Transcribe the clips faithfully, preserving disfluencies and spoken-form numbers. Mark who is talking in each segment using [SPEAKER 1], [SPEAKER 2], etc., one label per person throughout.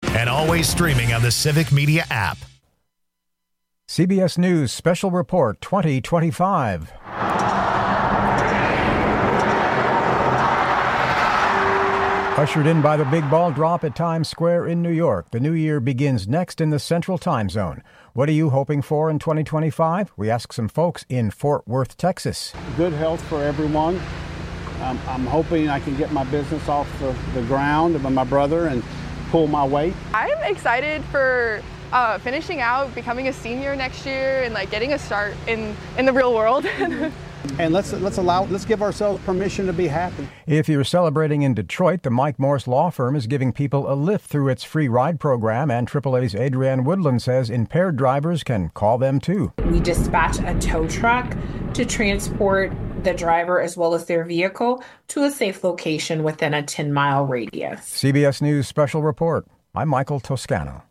[SPEAKER 1] and always streaming on the Civic Media app.
[SPEAKER 2] C B S News Special Report twenty twenty-five. Ushered in by the big ball drop at Times Square in New York, the new year begins next in the Central Time Zone. What are you hoping for in twenty twenty-five? We ask some folks in Fort Worth, Texas.
[SPEAKER 3] Good health for everyone. Um, I'm hoping I can get my business off the, the ground with my brother and pull my weight.
[SPEAKER 4] I'm excited for uh, finishing out, becoming a senior next year, and like getting a start in, in the real world.
[SPEAKER 3] And let's let's allow let's give ourselves permission to be happy.
[SPEAKER 2] If you're celebrating in Detroit, the Mike Morse Law Firm is giving people a lift through its free ride program, and triple A's Adrienne Woodland says impaired drivers can call them too.
[SPEAKER 5] We dispatch a tow truck to transport the driver as well as their vehicle to a safe location within a ten mile radius.
[SPEAKER 2] C B S News Special Report. I'm Michael Toscano.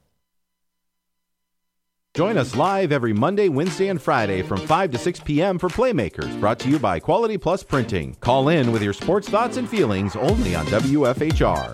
[SPEAKER 6] Join us live every Monday, Wednesday, and Friday from five to six p.m. for Playmakers, brought to you by Quality Plus Printing. Call in with your sports thoughts and feelings only on W F H R.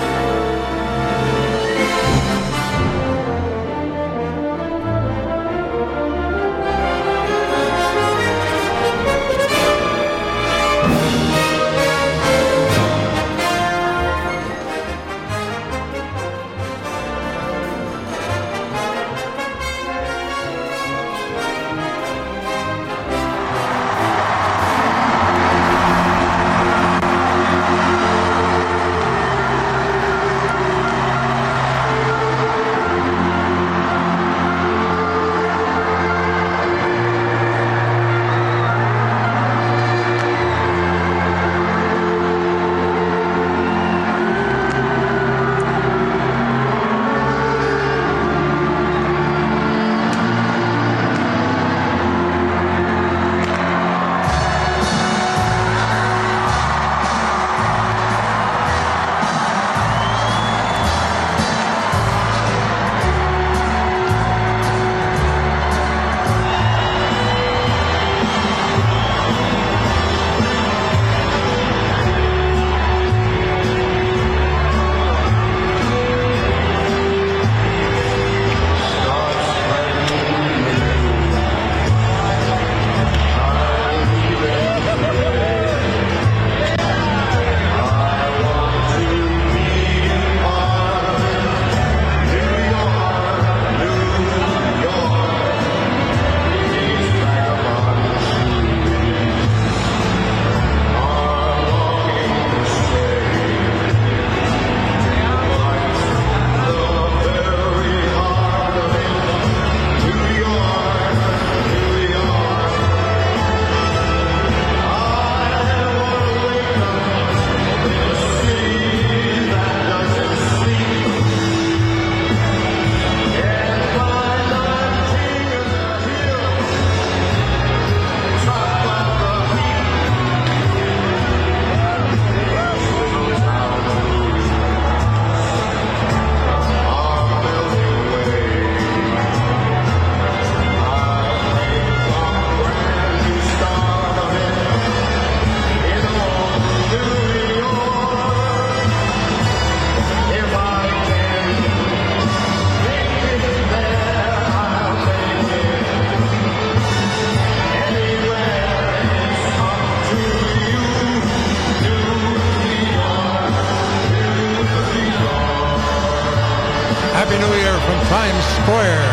[SPEAKER 7] Times Square.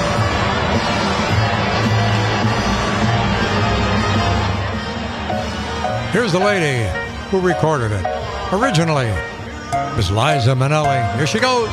[SPEAKER 7] Here's the lady who recorded it. Originally, Miss Liza Minnelli. Here she goes.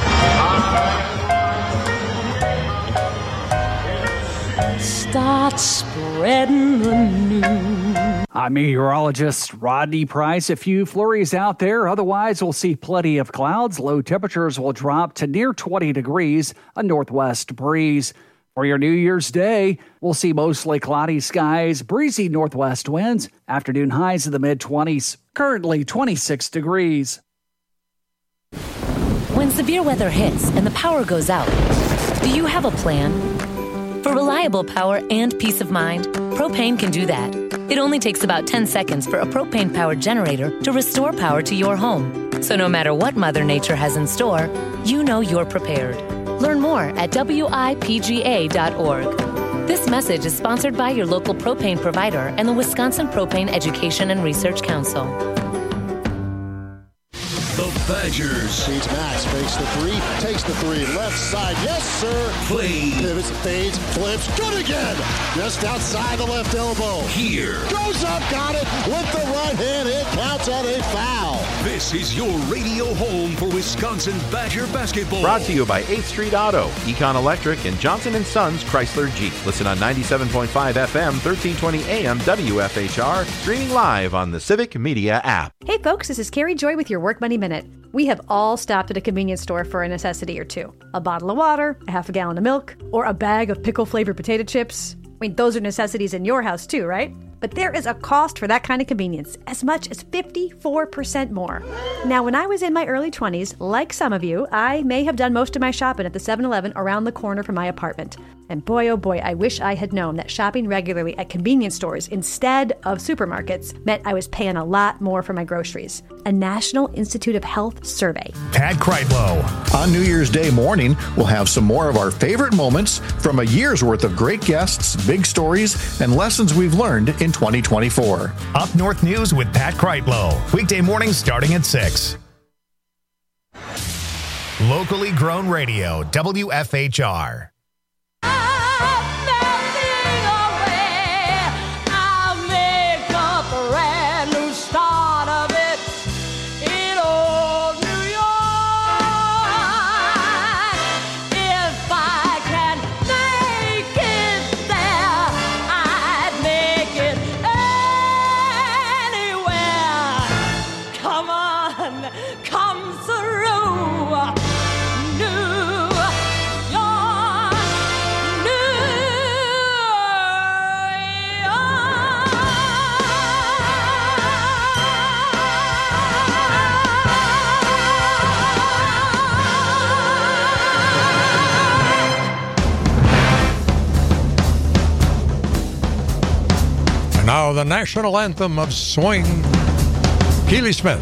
[SPEAKER 8] Start spreading the news.
[SPEAKER 9] I'm meteorologist Rodney Price. A few flurries out there. Otherwise, we'll see plenty of clouds. Low temperatures will drop to near twenty degrees, a northwest breeze. For your New Year's Day, we'll see mostly cloudy skies, breezy northwest winds, afternoon highs in the mid-twenties. Currently twenty-six degrees.
[SPEAKER 8] When severe weather hits and the power goes out, do you have a plan? For reliable power and peace of mind, Propane can do that. It only takes about ten seconds for a propane-powered generator to restore power to your home. So no matter what Mother Nature has in store, you know you're prepared. Learn more at W I P G A dot org. This message is sponsored by your local propane provider and the Wisconsin Propane Education and Research Council.
[SPEAKER 10] The Badgers.
[SPEAKER 11] Feeds Max, fakes the three, takes the three, left side, yes sir.
[SPEAKER 10] Play.
[SPEAKER 11] Pivots, fades, flips, good again. Just outside the left elbow.
[SPEAKER 10] Here.
[SPEAKER 11] Goes up, got it with the right hand, it counts at a foul.
[SPEAKER 10] This is your radio home for Wisconsin Badger basketball.
[SPEAKER 6] Brought to you by eighth Street Auto, Econ Electric, and Johnson and Sons Chrysler Jeep. Listen on ninety-seven point five F M, thirteen twenty A M W F H R, streaming live on the Civic Media app.
[SPEAKER 12] Hey folks, this is Carrie Joy with your Work Money Minute. We have all stopped at a convenience store for a necessity or two. A bottle of water, a half a gallon of milk, or a bag of pickle-flavored potato chips. I mean, those are necessities in your house too, right? But there is a cost for that kind of convenience, as much as fifty-four percent more. Now, when I was in my early twenties, like some of you, I may have done most of my shopping at the seven eleven around the corner from my apartment. And boy, oh boy, I wish I had known that shopping regularly at convenience stores instead of supermarkets meant I was paying a lot more for my groceries. A National Institute of Health survey.
[SPEAKER 1] Pat Kreitlow.
[SPEAKER 13] On New Year's Day morning, we'll have some more of our favorite moments from a year's worth of great guests, big stories, and lessons we've learned in twenty twenty-four.
[SPEAKER 1] Up North News with Pat Kreitlow. Weekday mornings starting at six. Locally grown radio, W F H R.
[SPEAKER 7] Now the national anthem of swing, Keely Smith.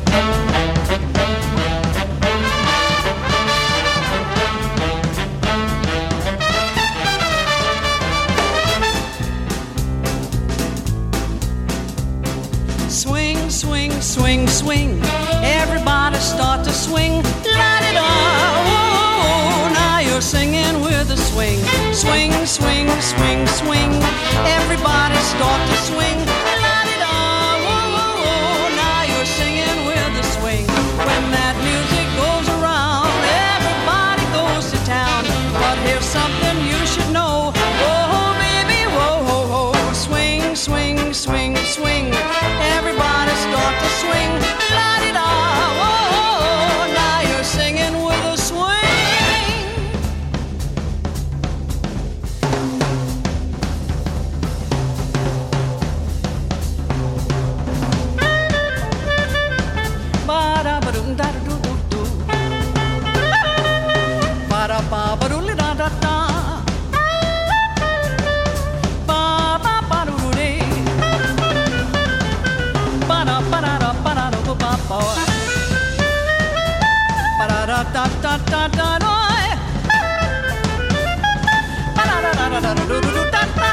[SPEAKER 14] Swing, swing, swing, swing. Everybody start to swing. La-di-da. Oh, now you're singing with a swing. Swing, swing, swing, swing. Everybody start to swing. La-di-da. Oh, oh, now you're singing with a swing. When that music goes around, everybody goes to town. But here's something you should know. Oh, baby, whoa, whoa, whoa. Swing, swing, swing, swing. Everybody start to swing. La-di-da. Oh, now you're singing with a swing. Ba-da-ba-dum-da-da-doo-doo-doo. Ba-da-ba-ba-doo-li-da-da-da. Ba-ba-ba-doo-doo-dee. Ba-da-ba-da-da-ba-da-doo-ba-ba. Ba-da-da-da-da-da-da-doo. Ba-da-da-da-da-da-doo-doo-doo-da-da.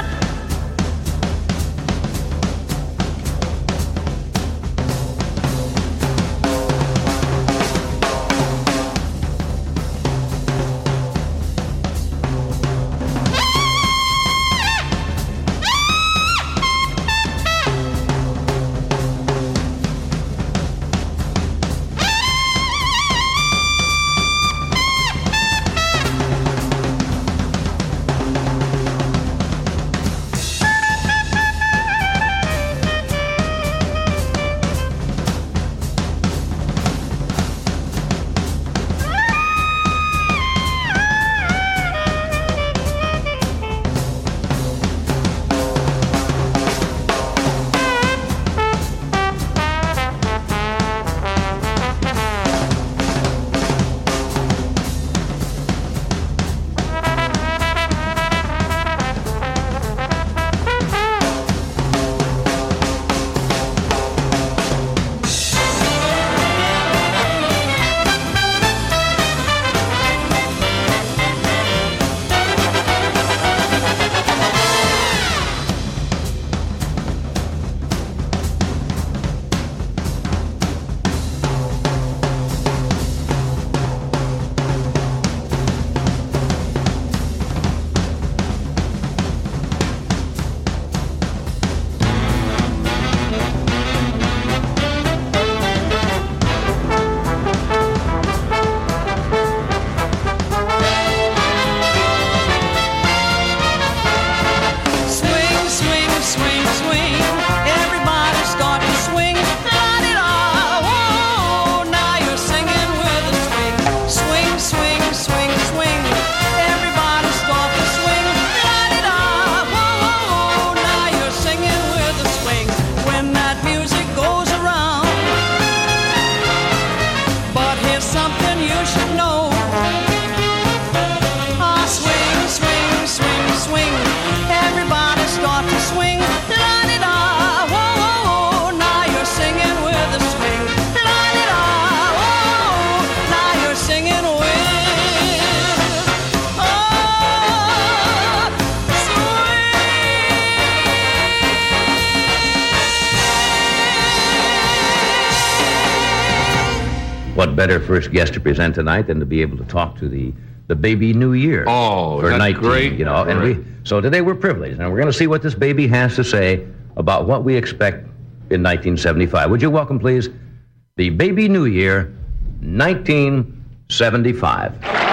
[SPEAKER 15] what better first guest to present tonight than to be able to talk to the, the baby New Year.
[SPEAKER 16] Oh,
[SPEAKER 15] for
[SPEAKER 16] that's
[SPEAKER 15] nineteen,
[SPEAKER 16] great.
[SPEAKER 15] You know, and we, so today we're privileged, and we're going to see what this baby has to say about what we expect in nineteen seventy-five. Would you welcome, please, the baby New Year, nineteen seventy-five.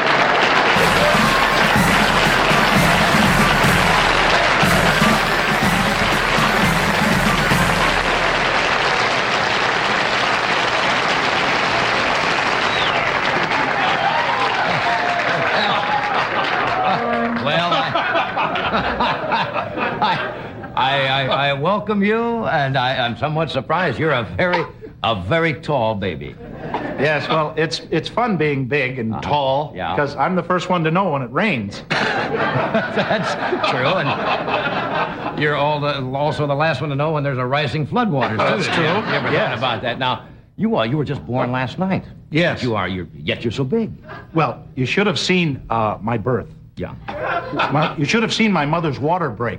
[SPEAKER 15] I, I, I welcome you, and I, I'm somewhat surprised. You're a very, a very tall baby.
[SPEAKER 17] Yes, well, it's it's fun being big and uh, tall,
[SPEAKER 15] yeah.
[SPEAKER 17] because I'm the first one to know when it rains.
[SPEAKER 15] That's true, and you're all the, also the last one to know when there's a rising floodwaters.
[SPEAKER 17] That's true.
[SPEAKER 15] You ever
[SPEAKER 17] yes.
[SPEAKER 15] thought about that? Now, you are you were just born last night.
[SPEAKER 17] Yes.
[SPEAKER 15] But you are. You're yet you're so big.
[SPEAKER 17] Well, you should have seen uh, my birth.
[SPEAKER 15] Yeah.
[SPEAKER 17] My, you should have seen my mother's water break.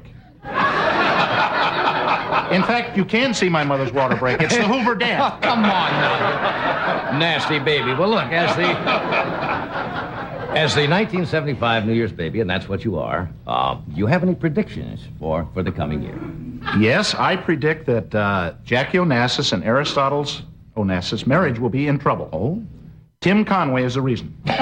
[SPEAKER 17] In fact, you can see my mother's water break. It's the Hoover Dam.
[SPEAKER 15] Oh, come on now. Nasty baby. Well, look, as the as the nineteen seventy-five New Year's baby, and that's what you are, uh, do you have any predictions for, for the coming year?
[SPEAKER 17] Yes, I predict that uh, Jackie Onassis and Aristotle's Onassis marriage will be in trouble.
[SPEAKER 15] Oh?
[SPEAKER 17] Tim Conway is the reason. But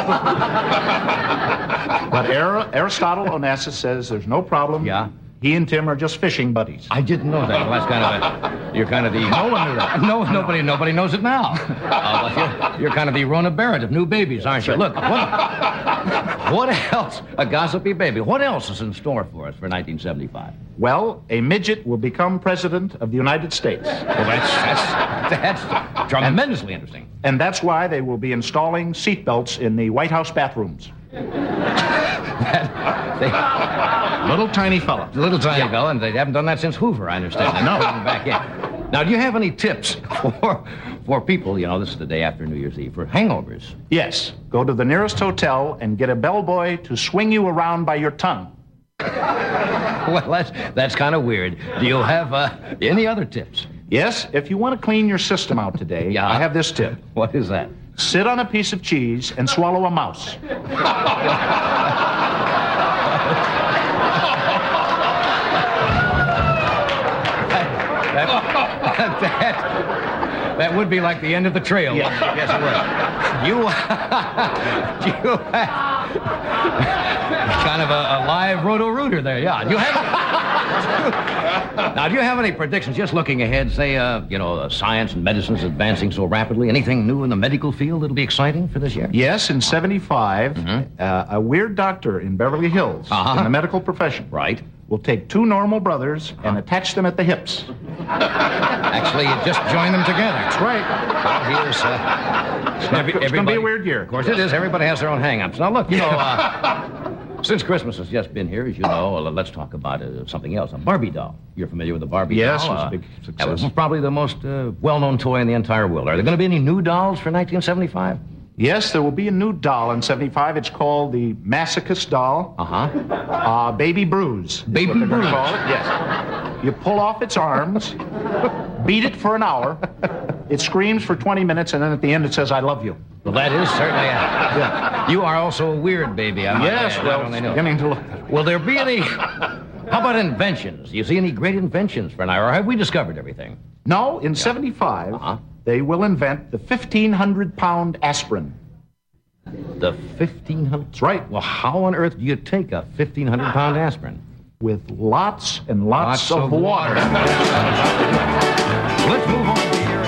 [SPEAKER 17] Ar- Aristotle Onassis says there's no problem.
[SPEAKER 15] Yeah.
[SPEAKER 17] He and Tim are just fishing buddies.
[SPEAKER 15] I didn't know that. Well, that's kind of a... You're kind of the...
[SPEAKER 17] No one knew that.
[SPEAKER 15] No, nobody nobody knows it now. Uh, but you're, you're kind of the Rona Barrett of new babies, aren't you? Look, what, what else? A gossipy baby. What else is in store for us for nineteen seventy-five?
[SPEAKER 17] Well, a midget will become president of the United States.
[SPEAKER 15] Well, that's, that's, that's tremendously interesting.
[SPEAKER 17] And that's why they will be installing seatbelts in the White House bathrooms.
[SPEAKER 15] that, they,
[SPEAKER 17] little tiny fella.
[SPEAKER 15] Little tiny yeah. fella, and they haven't done that since Hoover, I understand.
[SPEAKER 17] No.
[SPEAKER 15] Back in. Now, do you have any tips for for people, you know, this is the day after New Year's Eve, for hangovers?
[SPEAKER 17] Yes. Go to the nearest hotel and get a bellboy to swing you around by your tongue.
[SPEAKER 15] Well, that's, that's kind of weird. Do you have uh, any other tips?
[SPEAKER 17] Yes. If you want to clean your system out today,
[SPEAKER 15] yeah.
[SPEAKER 17] I have this tip.
[SPEAKER 15] What is that?
[SPEAKER 17] Sit on a piece of cheese and swallow a mouse.
[SPEAKER 15] that, that, that, that would be like the end of the trail.
[SPEAKER 17] Yes,
[SPEAKER 15] yes it would. You, you have kind of a, a live roto-rooter there, yeah. Do you have... Now, do you have any predictions, just looking ahead, say, uh, you know, uh, science and medicine is advancing so rapidly? Anything new in the medical field that'll be exciting for this year?
[SPEAKER 17] Yes, in seventy-five,
[SPEAKER 15] mm-hmm.
[SPEAKER 17] uh, a weird doctor in Beverly Hills,
[SPEAKER 15] uh-huh.
[SPEAKER 17] in the medical profession,
[SPEAKER 15] right,
[SPEAKER 17] will take two normal brothers and attach them at the hips.
[SPEAKER 15] Actually, you just join them together.
[SPEAKER 17] That's right.
[SPEAKER 15] Well, here's, uh,
[SPEAKER 17] every, it's going to be a weird year.
[SPEAKER 15] Of course it is. Everybody has their own hang-ups. Now, look, you know... Uh, Since Christmas has just been here, as you know, uh, let's talk about uh, something else. A Barbie doll. You're familiar with the Barbie
[SPEAKER 17] yes,
[SPEAKER 15] doll?
[SPEAKER 17] Yes, it was
[SPEAKER 15] uh,
[SPEAKER 17] a big success.
[SPEAKER 15] That was probably the most uh, well-known toy in the entire world. Are there going to be any new dolls for nineteen seventy-five?
[SPEAKER 17] Yes, there will be a new doll in seventy-five. It's called the Masochist doll.
[SPEAKER 15] Uh-huh.
[SPEAKER 17] Uh, Baby Bruise.
[SPEAKER 15] Baby Bruise.
[SPEAKER 17] Call it. Yes. You pull off its arms, beat it for an hour, it screams for twenty minutes, and then at the end it says, I love you.
[SPEAKER 15] Well, that is certainly a...
[SPEAKER 17] Yeah.
[SPEAKER 15] You are also a weird baby, I might
[SPEAKER 17] Yes,
[SPEAKER 15] add.
[SPEAKER 17] well,
[SPEAKER 15] I
[SPEAKER 17] it's
[SPEAKER 15] know.
[SPEAKER 17] beginning to look...
[SPEAKER 15] Will there be any... How about inventions? Do you see any great inventions for now, or have we discovered everything?
[SPEAKER 17] No, in yeah. seventy-five, uh-huh. they will invent the fifteen hundred pound aspirin.
[SPEAKER 15] The fifteen hundred?
[SPEAKER 17] That's right.
[SPEAKER 15] Well, how on earth do you take a fifteen hundred pound aspirin?
[SPEAKER 17] With lots and lots,
[SPEAKER 15] lots
[SPEAKER 17] of,
[SPEAKER 15] of
[SPEAKER 17] water.
[SPEAKER 15] water. Let's move on to your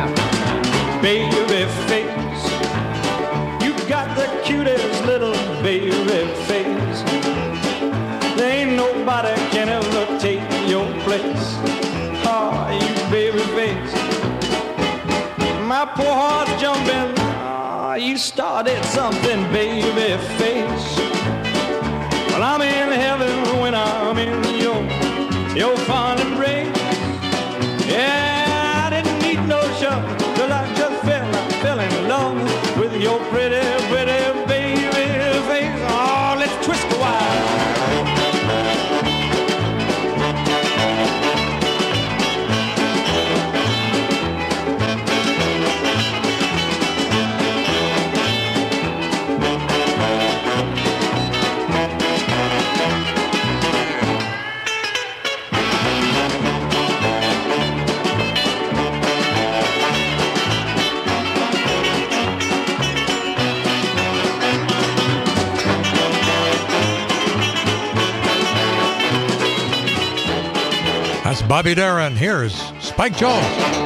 [SPEAKER 18] baby face. You got the cutest little baby face. There ain't nobody can ever take your place. Oh, you baby face. My poor heart's jumping. Oh, you started something, baby face. Well, I'm in heaven when I'm in your, your fond embrace. Yeah, I didn't need no show, cause I just fell, I fell in love with your pretty, pretty baby face. Oh, let's twist a while.
[SPEAKER 7] That's Bobby Darin. Here's Spike Jones.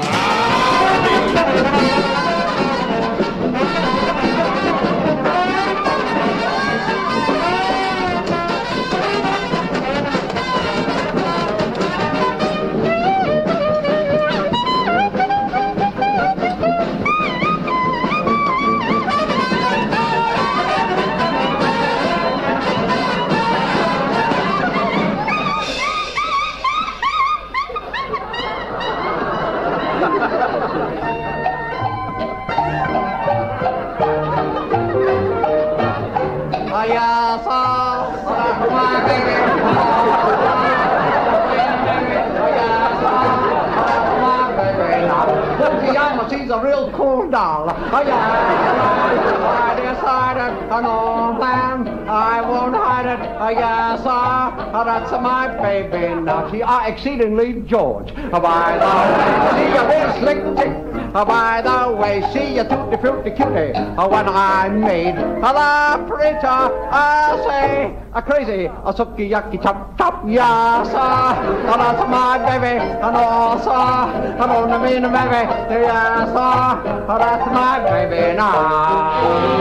[SPEAKER 16] She's a real cool doll. Oh, yeah. I decided an old plan. I won't hide it. Oh, yes, sir. Oh, that's my baby now. She are exceedingly George. Oh, by the way, she a real slick chick. Oh, by the way, she a tutti frutti cutie. Oh, when I made oh, the preacher, I say, a crazy, a sucky yucky chop chop. Yes, sir. Oh, that's my baby. And also, I don't mean baby. Yes, sir. Oh, that's my baby now.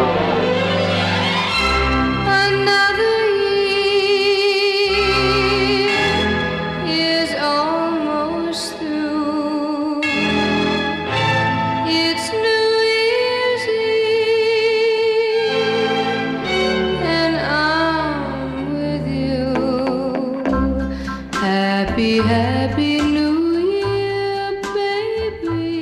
[SPEAKER 19] Another year is almost through. It's New Year's Eve, and I'm with you. Happy, happy New Year, baby.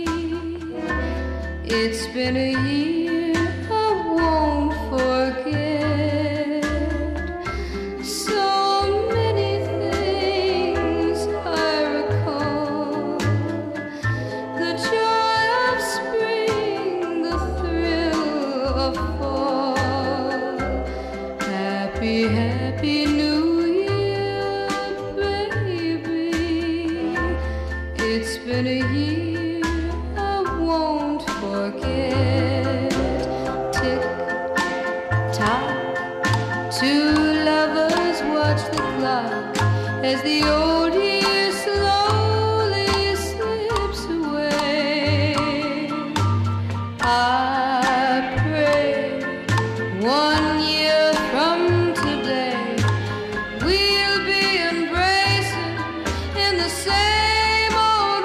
[SPEAKER 19] It's been a year I won't forget. So many things I recall. The joy of spring, the thrill of fall. Happy, happy New Year, baby. It's been a year I won't forget. Tick tock, two lovers watch the clock as the old year slowly slips away. I pray one year from today we'll be embracing in the same old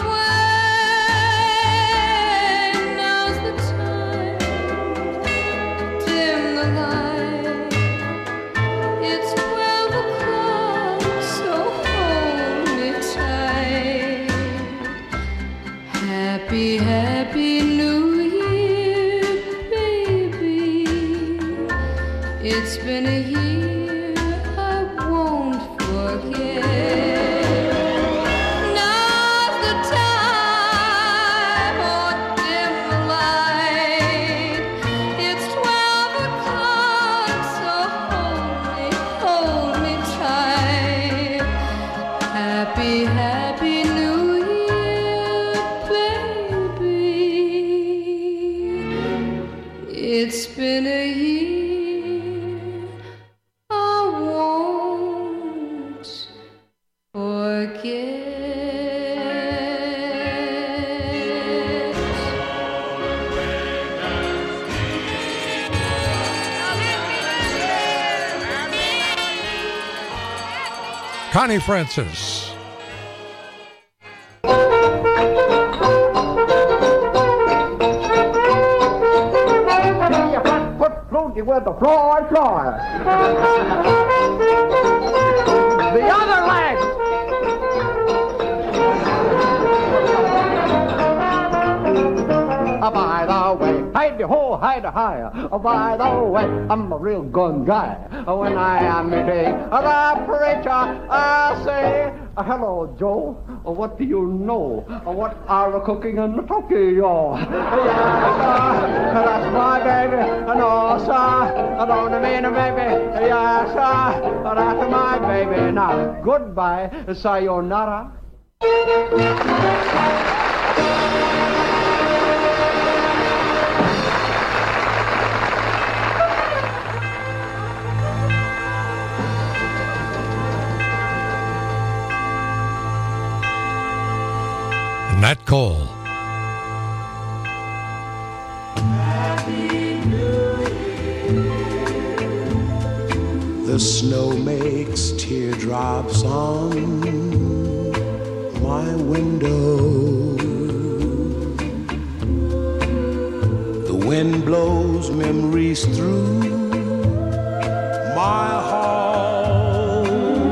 [SPEAKER 19] way. Now's the time, dim the light. It's twelve o'clock, so hold me tight. Happy, happy New Year, baby. It's been a year I won't forget. Now's the time, oh, dim the light. It's twelve o'clock, so hold me, hold me tight. Happy, happy New Year, baby. It's been a year I won't forget.
[SPEAKER 7] Connie Francis.
[SPEAKER 16] Your front foot floaty with the floor floor. The other leg. Oh, by the way, hide the ho, hide the higher. Oh, by the way, I'm a real gun guy. Oh, when I am meeting the preacher, I say, oh, hello, Joe. Oh, what do you know? Oh, what are we cooking in the Tokyo? Yes, sir. That's my baby. No, sir. I don't mean a baby. Yes, sir. That's my baby. Now, goodbye. Sayonara.
[SPEAKER 7] Cole.
[SPEAKER 20] The snow makes teardrops on my window. The wind blows memories through my hall,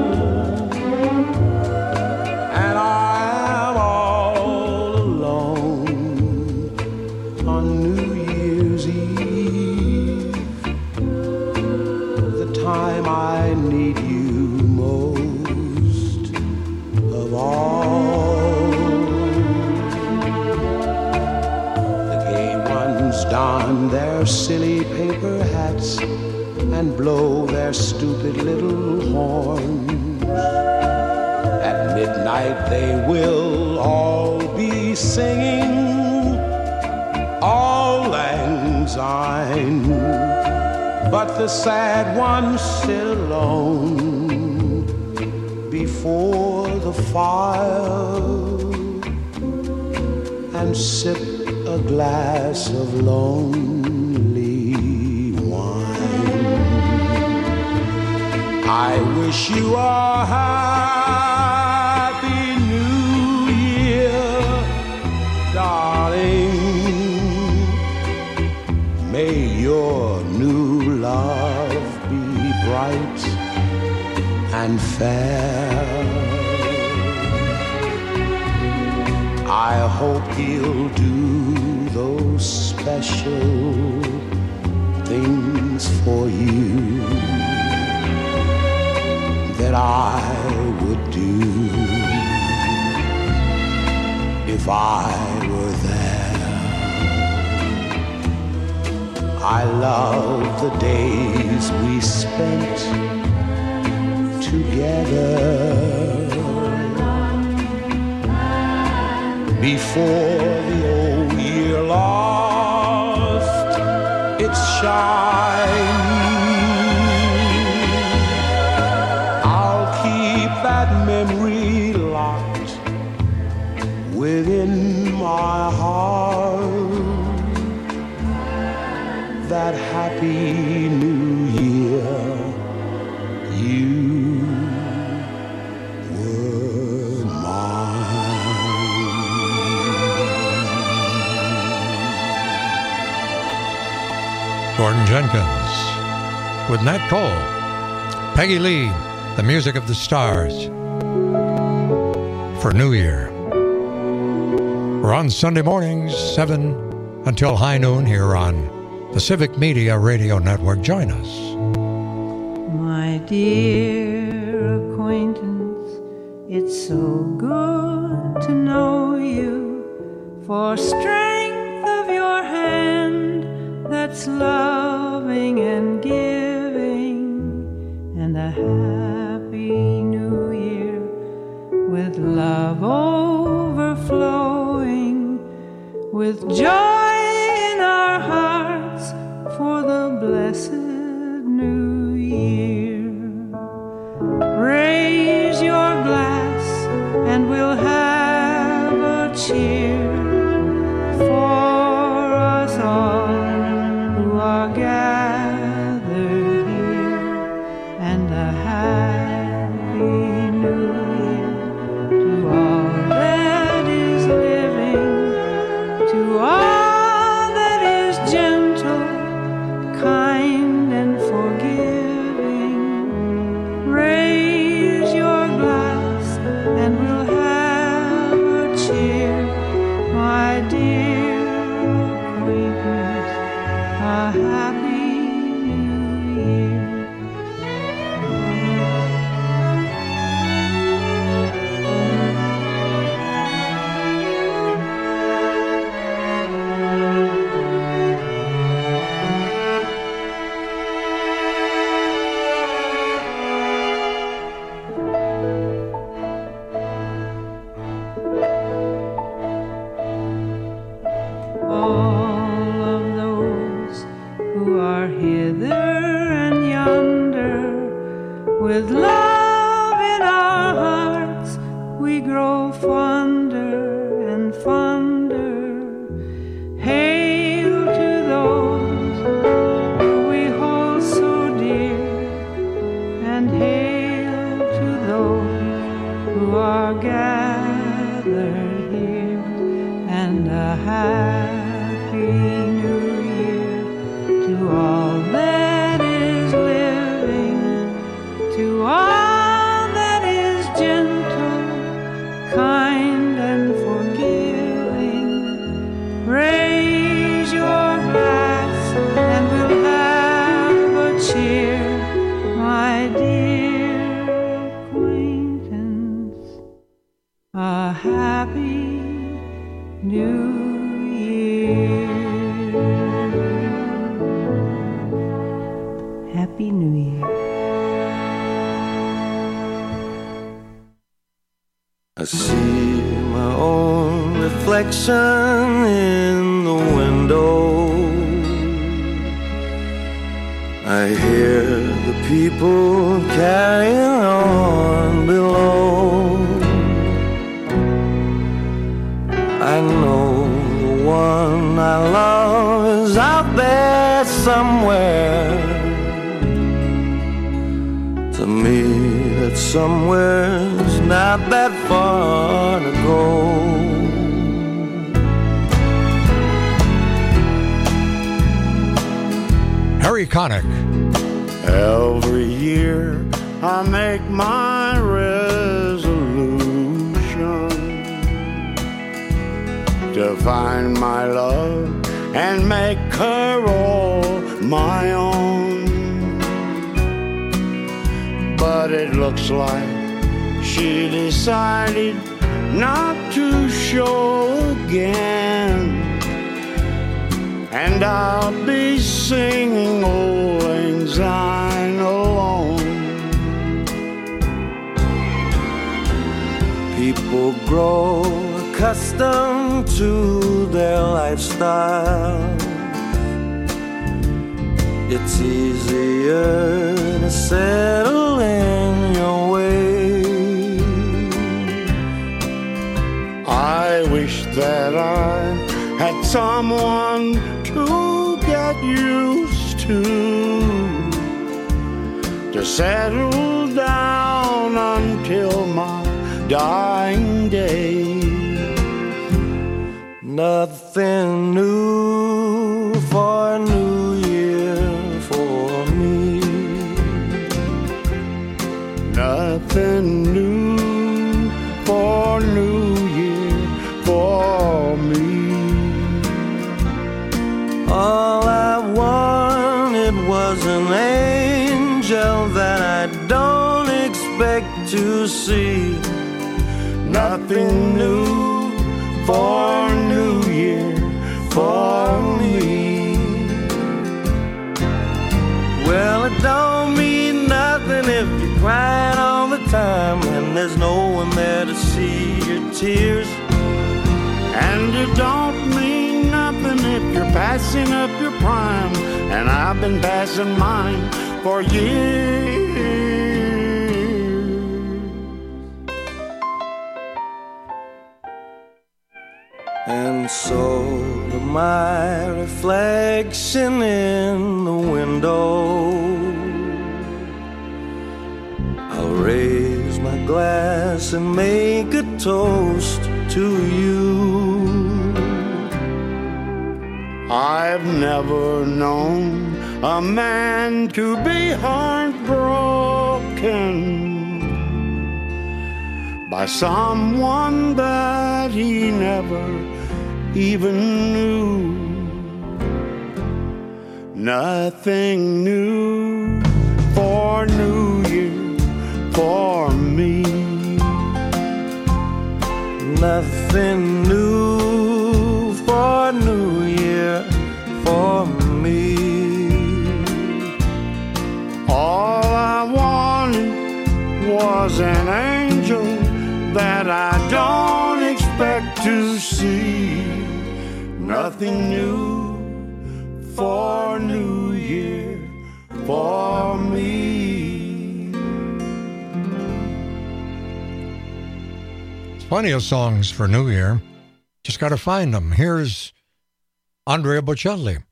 [SPEAKER 20] and I am all alone on New Year's Eve, the time I need you most of all. The gay ones don their silly paper hats and blow their stupid little horns. At midnight they will all be singing Auld Lang Syne, but the sad ones sit alone before the fire and sip a glass of lonely wine. I wish you a happy new year, darling. May your new love be bright and fair. I hope he'll do those special things for you that I would do if I were there. I love the days we spent together before the old year lost its shine. I'll keep that memory locked within my heart, that happy new year you were mine.
[SPEAKER 7] Gordon Jenkins with Nat Cole. Peggy Lee, the music of the stars for New Year. We're on Sunday mornings, seven until high noon here on the Civic Media Radio Network. Join us.
[SPEAKER 21] My dear acquaintance, it's so good to know you, for strength of your hand that's loving and giving, and a happy new year with love overflowing, with joy in our hearts for the blessed new year. Raise your glass and we'll have a cheer for us all who are gathered here, and a happy new year to all that is living, to all that is gentle, kind and forgiving. Raise your glass and we'll have a cheer, my dear acquaintance, a happy new year. All of those who are hither and yonder, with love in our hearts we grow fonder and fonder. who are gathered here, and a happy new year to all that is living, to all that is gentle, kind and forgiving. Raise your glass and we'll have a cheer, my dear acquaintance. A happy new year. Happy New Year.
[SPEAKER 4] I see my own reflection in the window. I hear the people carrying on below. I know the one I love is out there somewhere. To me, that somewhere's not that far to go.
[SPEAKER 7] Harry Connick.
[SPEAKER 20] Every year I make my resolution to find my love and make her all my own. But it looks like she decided not to show again, and I'll be singing Old Lang Syne alone.
[SPEAKER 4] People grow accustomed to their lifestyle. It's easier to settle in your way.
[SPEAKER 20] I wish that I had someone to get used to, to settle down until my dying day.
[SPEAKER 4] Nothing new for a new year for me.
[SPEAKER 20] Nothing new for New Year for me.
[SPEAKER 4] All I wanted was an angel that I don't expect to see.
[SPEAKER 20] Nothing new for New Year for me.
[SPEAKER 4] Well, it don't mean nothing if you're crying all the time and there's no one there to see your tears.
[SPEAKER 20] And it don't mean nothing if you're passing up your prime, and I've been passing mine for years.
[SPEAKER 4] And so to my reflection in the window, I'll raise my glass and make a toast to you.
[SPEAKER 20] I've never known a man to be heartbroken by someone that he never even knew. Nothing new for New Year for me.
[SPEAKER 4] Nothing new for New Year for me.
[SPEAKER 20] All I wanted was an angel that I don't expect to see. Nothing new for New Year for me.
[SPEAKER 7] Plenty of songs for New Year. Just got to find them. Here's Andrea Bocelli.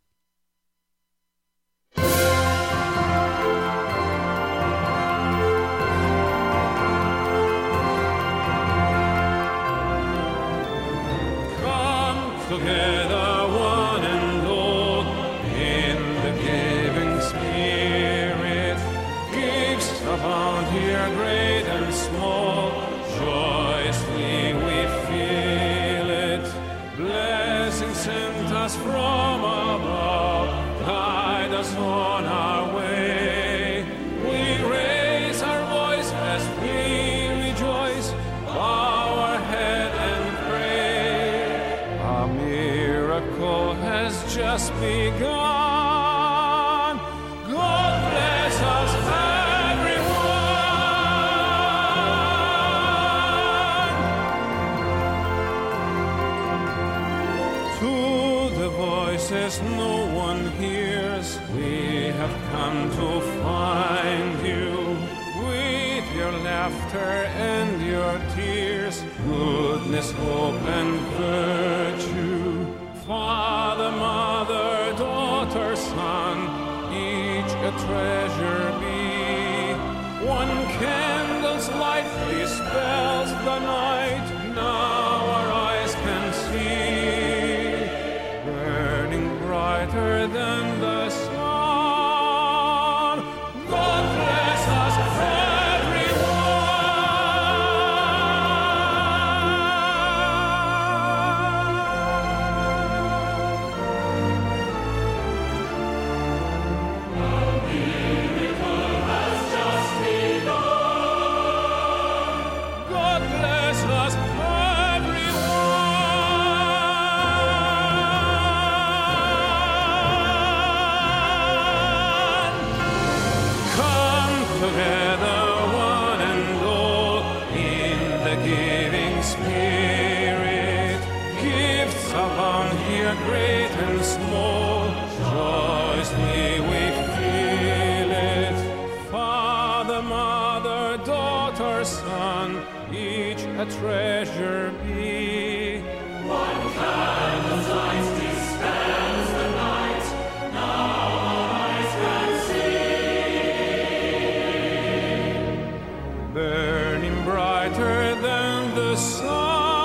[SPEAKER 18] abound here, great and small. Joyously we feel it. Blessings sent us from above, guide us on our way. We raise our voice as we rejoice, bow our head and pray. A miracle has just begun. God bless us, everyone. To the voices no one hears, we have come to find you. With your laughter and your tears, goodness, hope, and virtue. Father, mother, daughter, son, each a treasure be. One candle's light dispels the night, now our eyes can see. Burning brighter than the sun, God bless us, great and small, joyously we feel it. Father, mother, daughter, son, each a treasure be. One candle's light dispels the night, now our eyes can see. Burning brighter than the sun.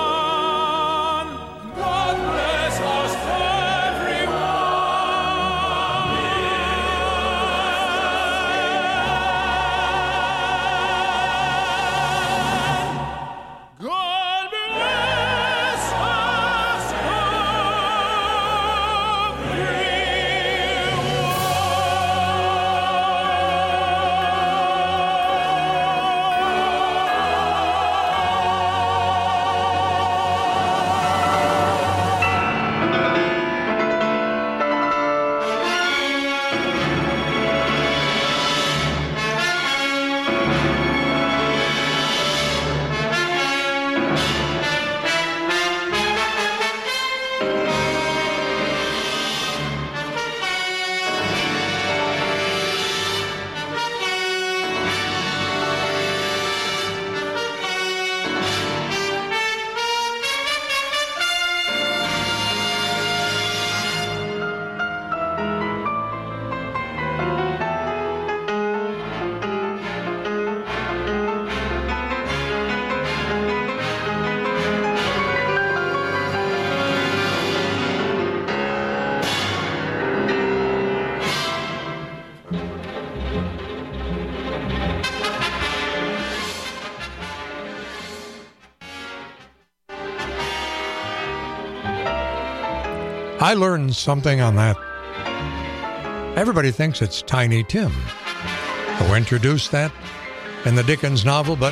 [SPEAKER 7] I learned something on that. Everybody thinks it's Tiny Tim who introduced that in the Dickens novel, but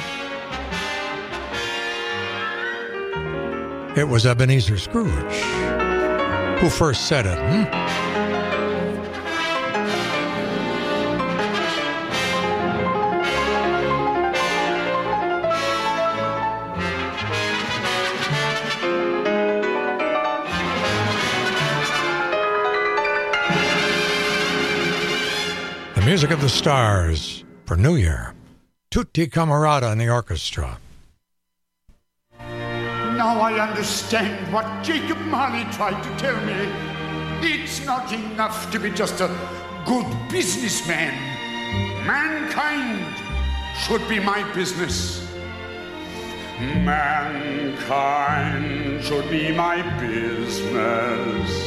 [SPEAKER 7] it was Ebenezer Scrooge who first said it. Hmm? Music of the Stars for New Year. Tutti Camerata in the orchestra.
[SPEAKER 3] Now I understand what Jacob Marley tried to tell me. It's not enough to be just a good businessman. Mankind should be my business. Mankind should be my business.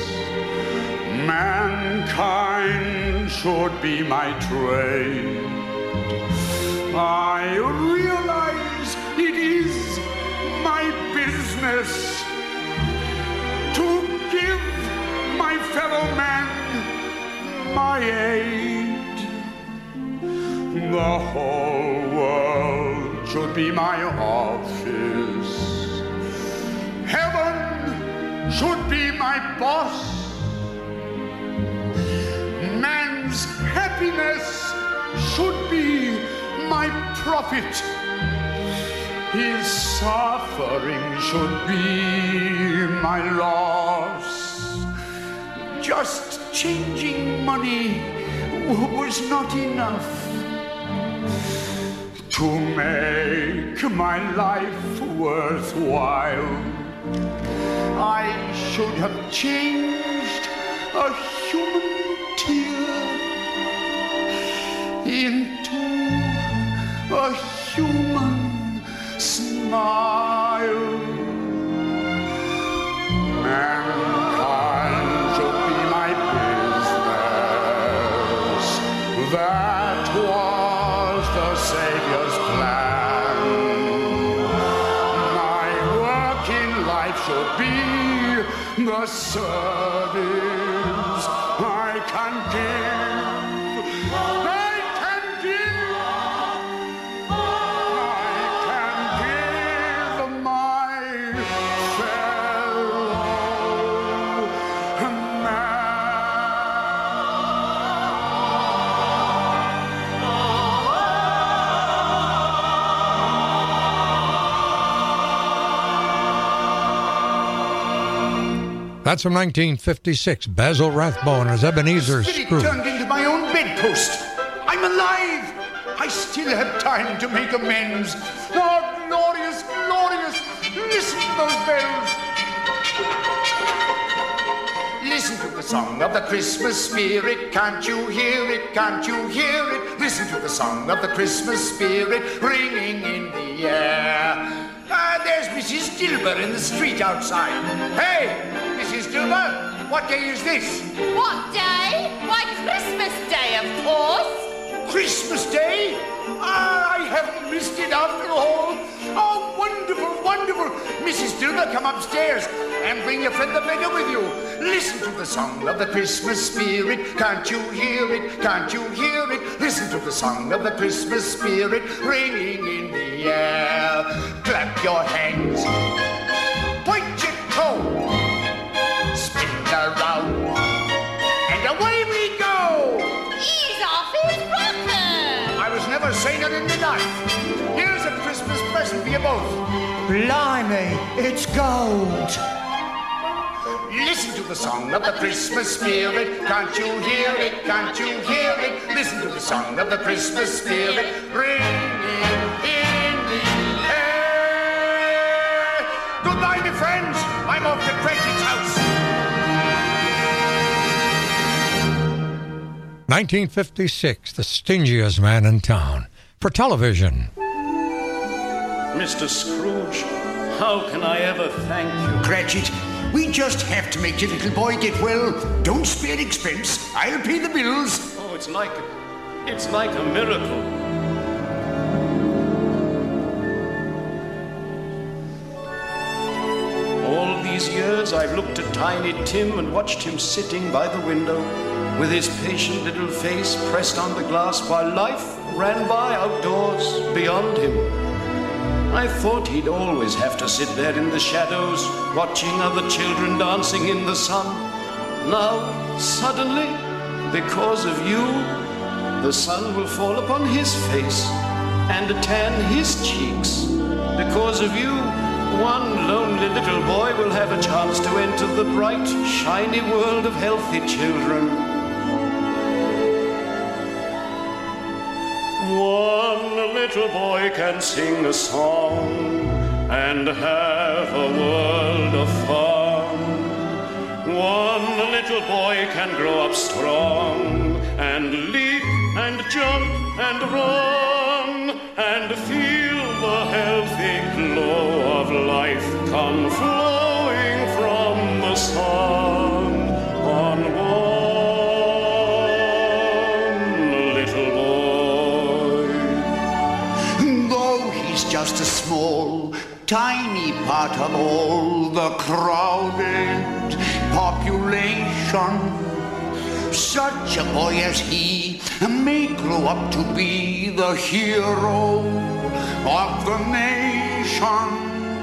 [SPEAKER 3] Mankind should be my trade. I realize it is my business to give my fellow man my aid. The whole world should be my office. Heaven should be my boss. Man's happiness should be my profit. His suffering should be my loss. Just changing money was not enough to make my life worthwhile. I should have changed a human tear into a human smile. Mankind should be my business. That was the Savior's plan. My work in life should be the service I can give. I can give. I can give my fellow
[SPEAKER 7] That's from nineteen fifty-six. Basil Rathbone as Ebenezer Scrooge.
[SPEAKER 3] Turned into my own bedpost. I'm alive. I still have time to make amends. Oh, glorious, glorious. Listen to those bells. Listen to the song of the Christmas spirit. Can't you hear it? Can't you hear it? Listen to the song of the Christmas spirit ringing in the air. Ah, there's Missus Dilber in the street outside. Hey, Missus Dilber, what day is this?
[SPEAKER 5] What day? Why, Christmas Day, of course.
[SPEAKER 3] Christmas Day? Ah, I haven't missed it after all. Oh, wonderful, wonderful. Missus Dilber, come upstairs and bring your friend the beggar with you. Listen to the song of the Christmas spirit. Can't you hear it? Can't you hear it? Listen to the song of the Christmas spirit ringing in the air. Clap your hands. Point your toe. Spin around. And away we go.
[SPEAKER 5] Ease off his rocker.
[SPEAKER 3] I was never saner in my life. Here's a Christmas present for you both.
[SPEAKER 22] Blimey, it's gold.
[SPEAKER 3] Listen to the song of the Christmas spirit. Can't you hear it? Can't you hear it? Listen to the song of the Christmas spirit ringing in the air. Goodbye, my friends. I'm off to Cratchit's house.
[SPEAKER 7] nineteen fifty-six, The Stingiest Man in Town. For television.
[SPEAKER 23] Mister Scrooge, how can I ever thank you?
[SPEAKER 3] Cratchit, we just have to make your little boy get well. Don't spare expense. I'll pay the bills.
[SPEAKER 23] Oh, it's like, it's like a miracle. All these years I've looked at Tiny Tim and watched him sitting by the window with his patient little face pressed on the glass while life ran by outdoors beyond him. I thought he'd always have to sit there in the shadows, watching other children dancing in the sun. Now, suddenly, because of you, the sun will fall upon his face and tan his cheeks. Because of you, one lonely little boy will have a chance to enter the bright, shiny world of healthy children. One little boy can sing a song and have a world of fun. One little boy can grow up strong and leap and jump and run and feel the healthy glow of life come flowing from the sun on one little boy.
[SPEAKER 3] just a small, tiny part of all the crowded population. Such a boy as he may grow up to be the hero of the nation.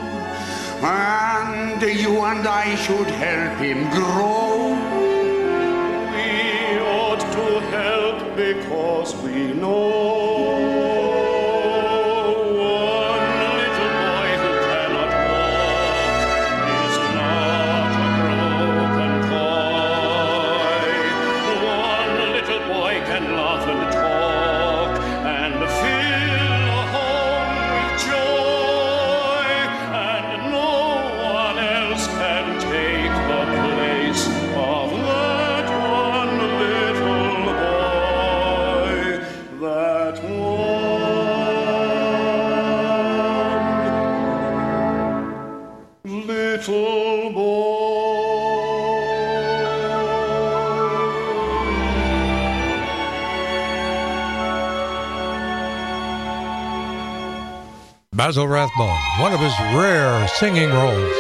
[SPEAKER 3] And you and I should help him grow.
[SPEAKER 18] We ought to help because we know one little boy who cannot walk is not a broken toy. One little boy can laugh and talk and fill a home with joy, and no one else can take the place of that one little boy, that one little boy.
[SPEAKER 7] Basil Rathbone, one of his rare singing roles.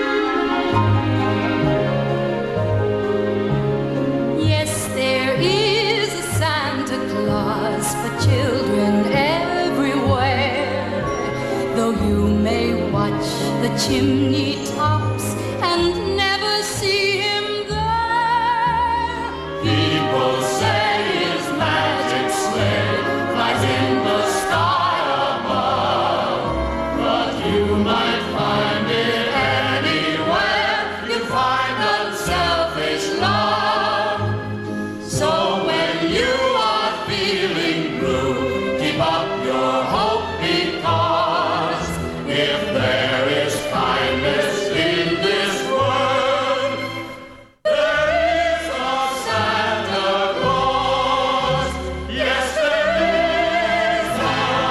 [SPEAKER 19] Yes, there is a Santa Claus for children everywhere. Though you may watch the chimney tops and never see him there. People say his magic sleigh flies in the sky above, but you might find it anywhere. You find unselfish love. So when you are feeling blue, keep up your hope, because if there is kindness in this world, there is a Santa Claus. Yes, there is a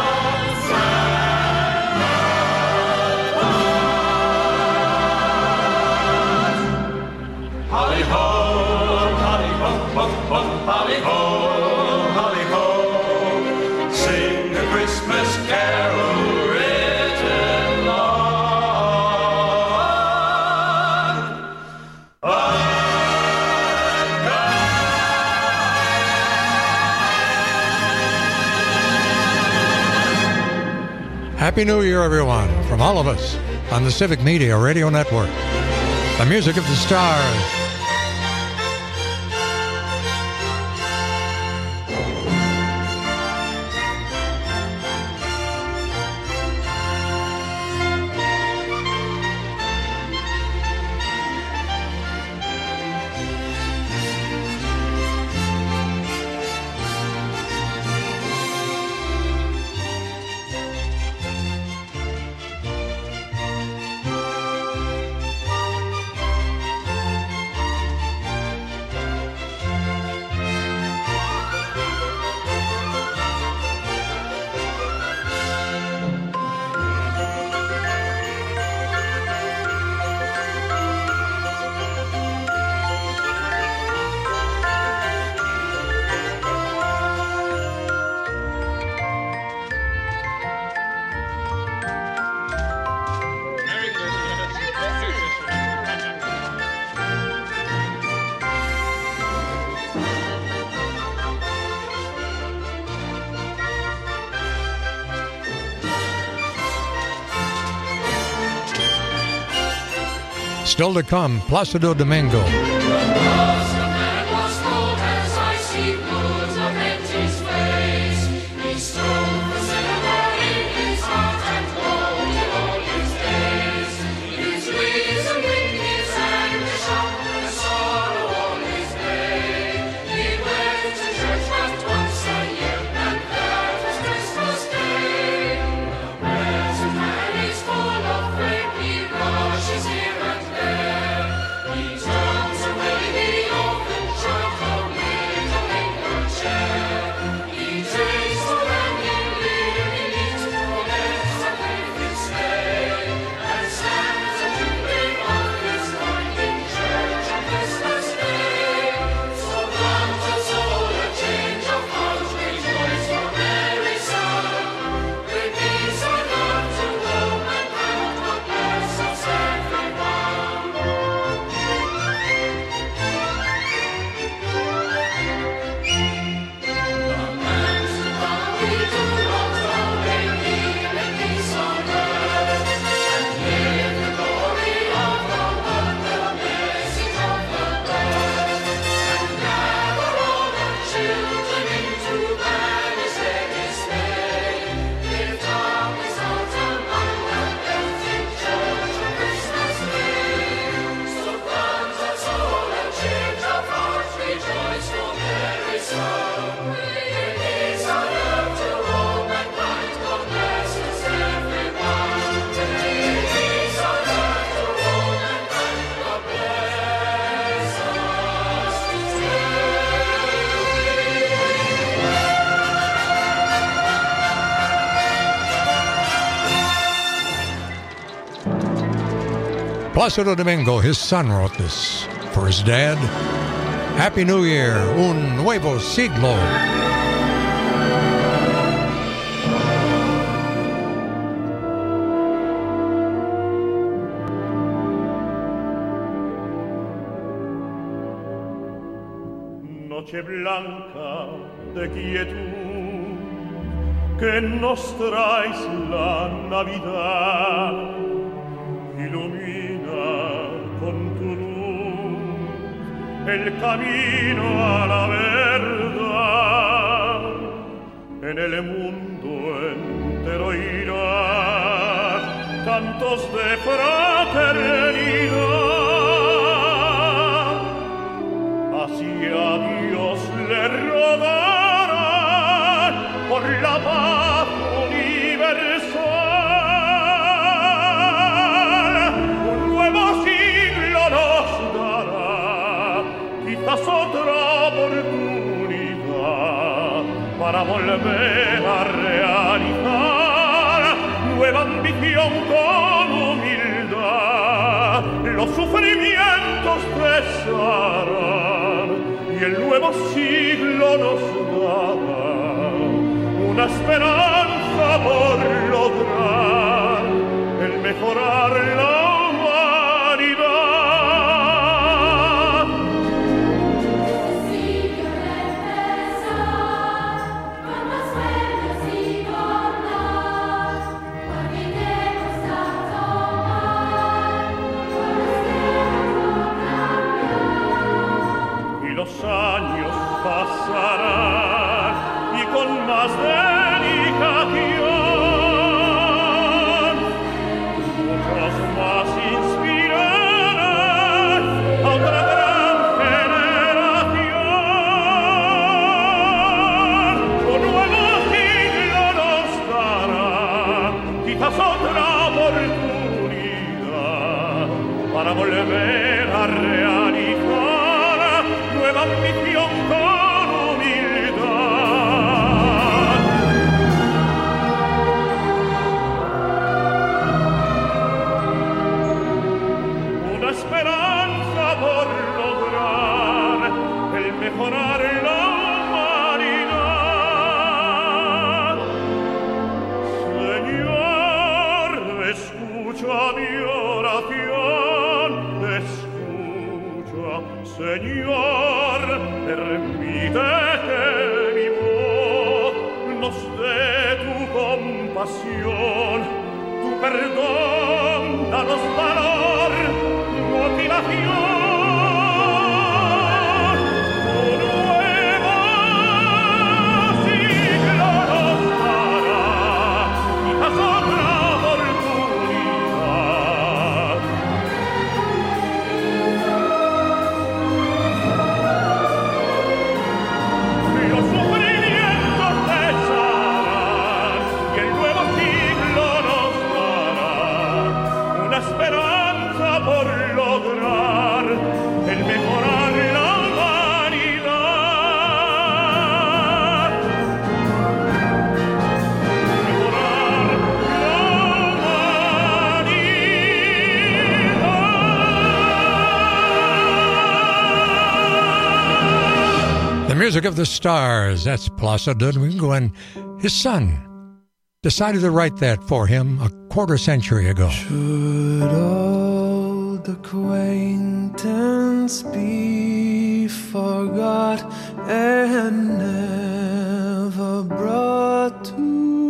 [SPEAKER 19] Santa Claus. Holly ho, holly ho, ho, ho, holly ho, holly ho. Sing a Christmas carol written long.
[SPEAKER 7] Happy New Year, everyone, from all of us on the Civic Media Radio Network. The music of the stars. Still to come, Placido Domingo.
[SPEAKER 19] He turns away the
[SPEAKER 7] Placido Domingo, his son, wrote this for his dad. Happy New Year, un nuevo siglo.
[SPEAKER 19] Noche blanca de quietud que nos traes la Navidad, ilumina con tu luz el camino a la verdad. En el mundo entero irán cantos de fraternidad, hacia Dios le rogarán por la paz universal. Un nuevo siglo nos dará quizás otra oportunidad para volver a realizar nueva ambición con humildad. Los sufrimientos cesarán y el nuevo siglo nos dará una esperanza por lograr el mejorar la humanidad.
[SPEAKER 2] Siglo de empezar, con más sueños y bondad, olvidemos tanto mal, con esperanza cambiar.
[SPEAKER 19] Y los años pasarán y con más dedicación muchos más inspirarán a otra gran generación. Un nuevo siglo nos dará quizás otra oportunidad para volver a realizar nueva ambición con humildad. Una esperanza por lograr el mejorar la humanidad. Señor, escucha mi oración, escucha, Señor, permite que mi voz nos dé tu compasión, tu perdón, danos valor, motivación. Un nuevo siglo nos dará quizás otra oportunidad. Los sufrimientos cesarán y el nuevo siglo nos dará una esperanza por lograr el mejorar la humanidad. Mejorar la humanidad.
[SPEAKER 7] The music of the stars, that's Placido Domingo, and his son decided to write that for him a quarter century ago.
[SPEAKER 8] Should old acquaintance be forgot and never brought to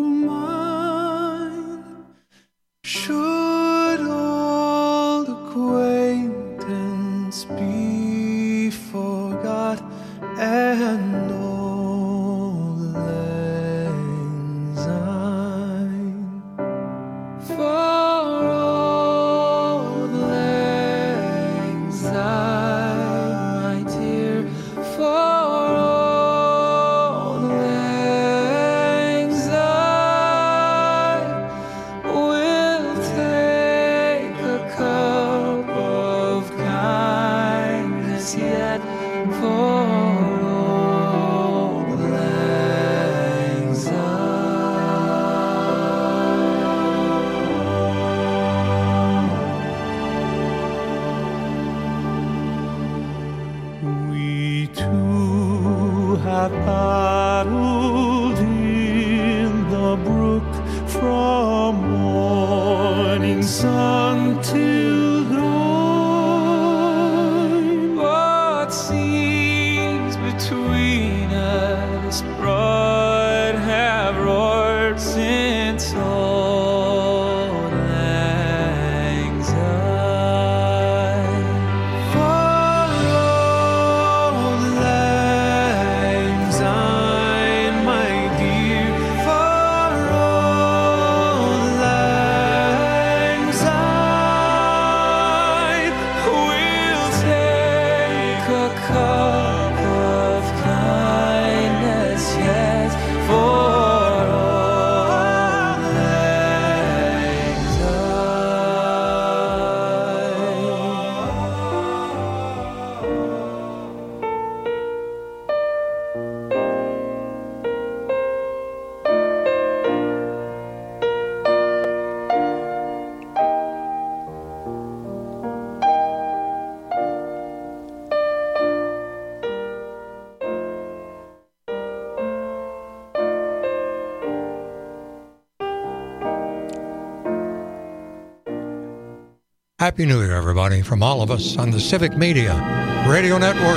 [SPEAKER 8] mind? Should old acquaintance be forgot and old lang syne? For old lang syne, my dear, for old lang syne. look from morning sun till dawn. What seas between us broad have roared since old lang syne. For old lang syne, my dear, for old lang syne, we'll take a cup of kindness, yes, for old lang
[SPEAKER 7] Happy New Year, everybody, from all of us on the Civic Media Radio Network.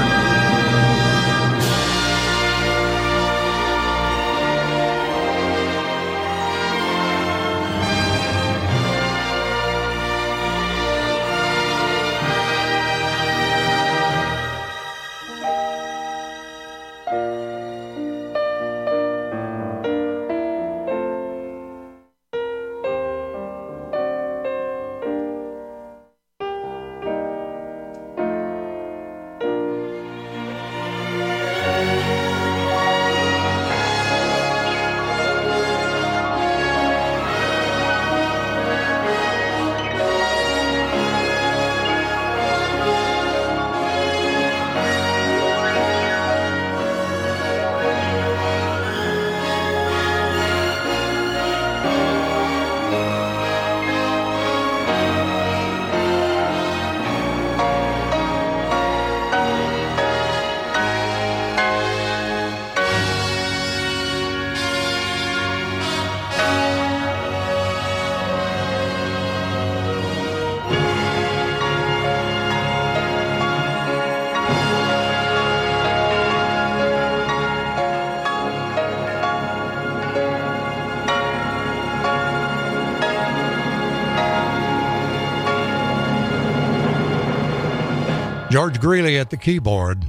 [SPEAKER 7] George Greeley at the keyboard.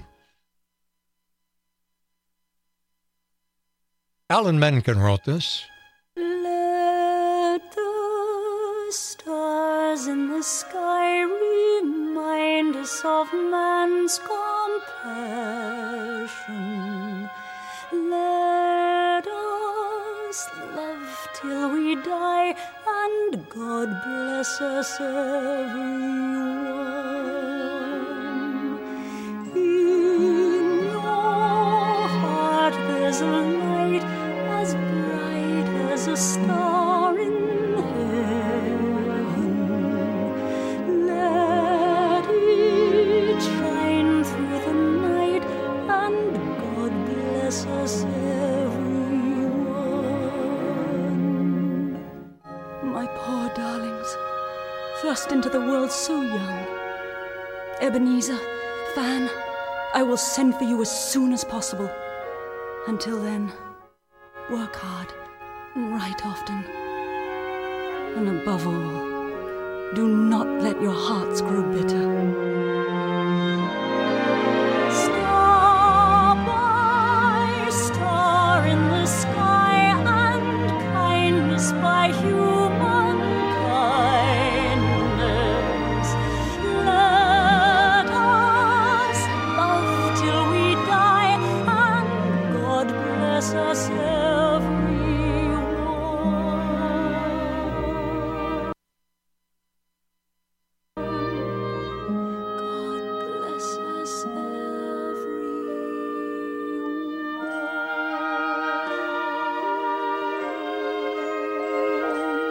[SPEAKER 7] Alan Menken wrote this.
[SPEAKER 9] Let the stars in the sky remind us of man's compassion. Let us love till we die, and God bless us everyone. In your heart there's a light as bright as a star in heaven. Let it shine through the night, and God bless us everyone. My poor darlings, thrust into the world so young. Ebenezer, Fan, I will send for you as soon as possible. Until then, work hard and write often. And above all, do not let your hearts grow bitter. Star by star in the sky, and kindness by human kindness. Let us love till we die, and God bless us everyone. God bless us everyone.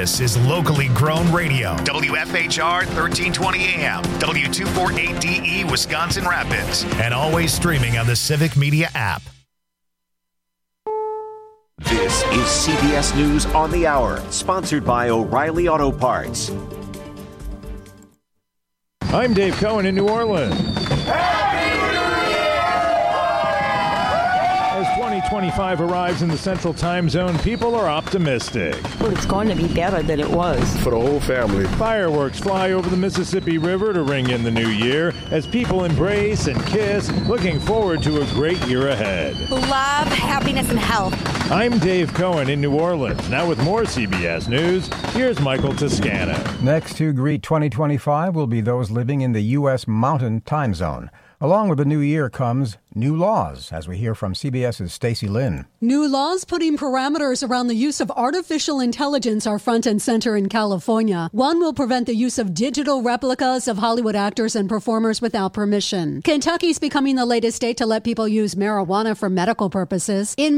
[SPEAKER 1] This is locally grown radio. W F H R thirteen twenty A M, W two forty-eight D E, Wisconsin Rapids, and always streaming on the Civic Media app.
[SPEAKER 6] This is C B S News on the Hour, sponsored by O'Reilly Auto Parts.
[SPEAKER 10] I'm Dave Cohen in New Orleans. As twenty twenty-five arrives in the Central Time Zone, people are optimistic.
[SPEAKER 11] Well, it's going to be better than it was.
[SPEAKER 10] For the whole family. Fireworks fly over the Mississippi River to ring in the new year as people embrace and kiss, looking forward to a great year ahead.
[SPEAKER 24] Love, happiness, and health.
[SPEAKER 10] I'm Dave Cohen in New Orleans. Now with more C B S News, here's Michael Toscano.
[SPEAKER 25] Next to greet twenty twenty-five will be those living in the U S Mountain Time Zone. Along with the new year comes new laws, as we hear from CBS's Stacey Lynn.
[SPEAKER 26] New laws putting parameters around the use of artificial intelligence are front and center in California. One will prevent the use of digital replicas of Hollywood actors and performers without permission. Kentucky's becoming the latest state to let people use marijuana for medical purposes. In